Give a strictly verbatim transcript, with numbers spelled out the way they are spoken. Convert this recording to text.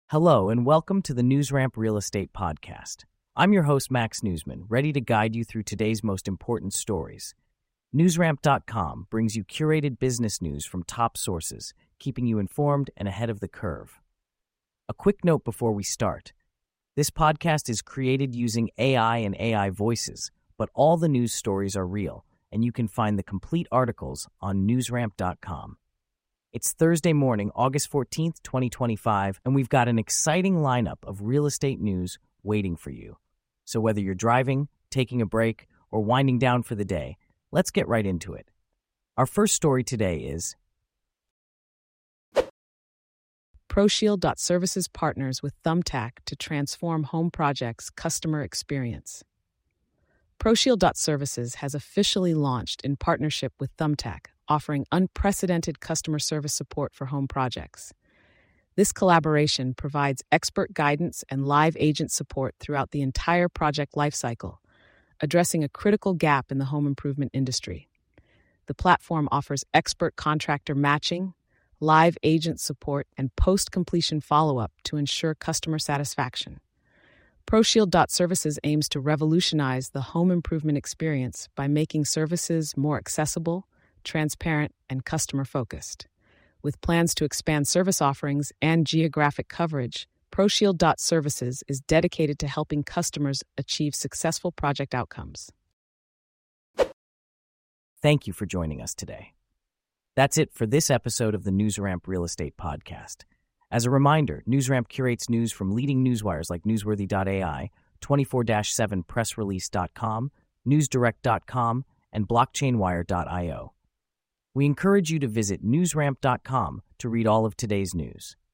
Hello, and welcome to the NewsRamp Real Estate Podcast. I'm your host, Max Newsman, ready to guide you through today's most important stories. NewsRamp dot com brings you curated business news from top sources, keeping you informed and ahead of the curve. A quick note before we start. This podcast is created using A I and A I voices, but all the news stories are real, and you can find the complete articles on NewsRamp dot com. It's Thursday morning, August fourteenth, twenty twenty-five, and we've got an exciting lineup of real estate news waiting for you. So whether you're driving, taking a break, or winding down for the day, let's get right into it. Our first story today is ProShield Services partners with Thumbtack to transform home projects' customer experience. ProShield Services has officially launched in partnership with Thumbtack, offering unprecedented customer service support for home projects. This collaboration provides expert guidance and live agent support throughout the entire project lifecycle, addressing a critical gap in the home improvement industry. The platform offers expert contractor matching, live agent support, and post-completion follow-up to ensure customer satisfaction. ProShield Services aims to revolutionize the home improvement experience by making services more accessible, transparent, and customer-focused. With plans to expand service offerings and geographic coverage, ProShield Services is dedicated to helping customers achieve successful project outcomes. Thank you for joining us today. That's it for this episode of the NewsRamp Real Estate Podcast. As a reminder, NewsRamp curates news from leading newswires like Newsworthy dot A I, twenty-four seven press release dot com, newsdirect dot com, and blockchain wire dot io. We encourage you to visit newsramp dot com to read all of today's news.